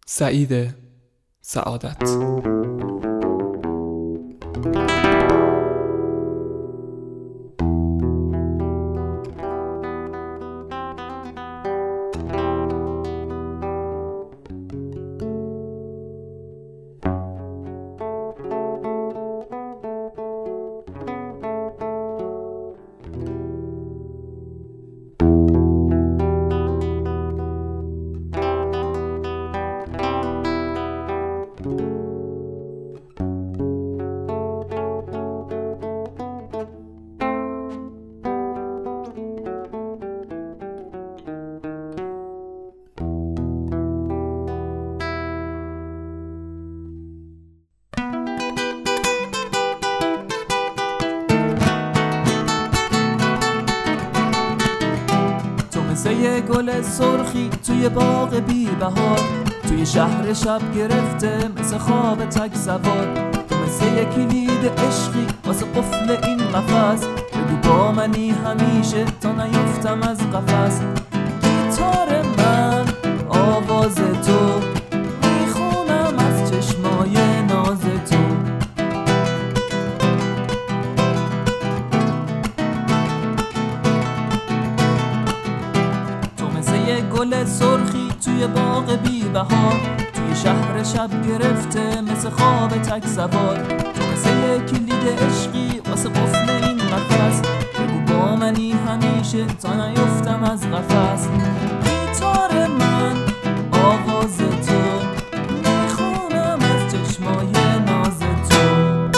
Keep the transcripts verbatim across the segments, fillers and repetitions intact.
سعید سعادت. مثل یه گل سرخی توی باغ بی بهار، توی شهر شب گرفته مثل خواب تک سوار. تو مثل یه کلید عشقی واسه قفل این قفس، بگو با منی همیشه تا نیفتم از قفس. گیتار من آواز تو، میخونم از چشمای ناز تو. یه گل سرخی توی باغ بی بهار، توی شهر شب گرفته مثل خواب تک سوار. تو مثل یه کلید عشقی واسه قفل این قفس، بگو با منی همیشه تا نیفتم از قفس. گیتار من آواز تو، میخونم از چشمای ناز تو.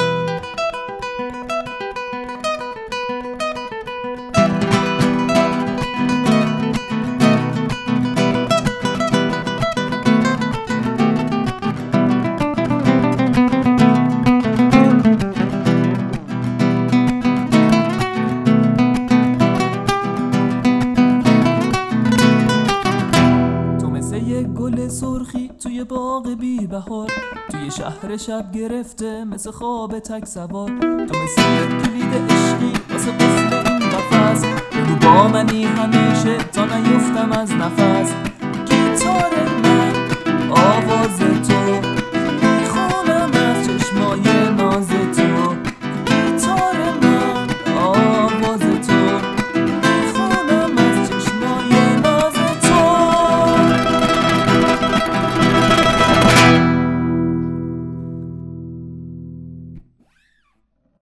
گل سرخی توی باغ بی بهار، توی شهر شب گرفته مثل خواب تک سوار. تو مثل یک کلید عشقی واسه قفل این قفس، بگو با منی همیشه تا نیفتم از نفس. گیتار من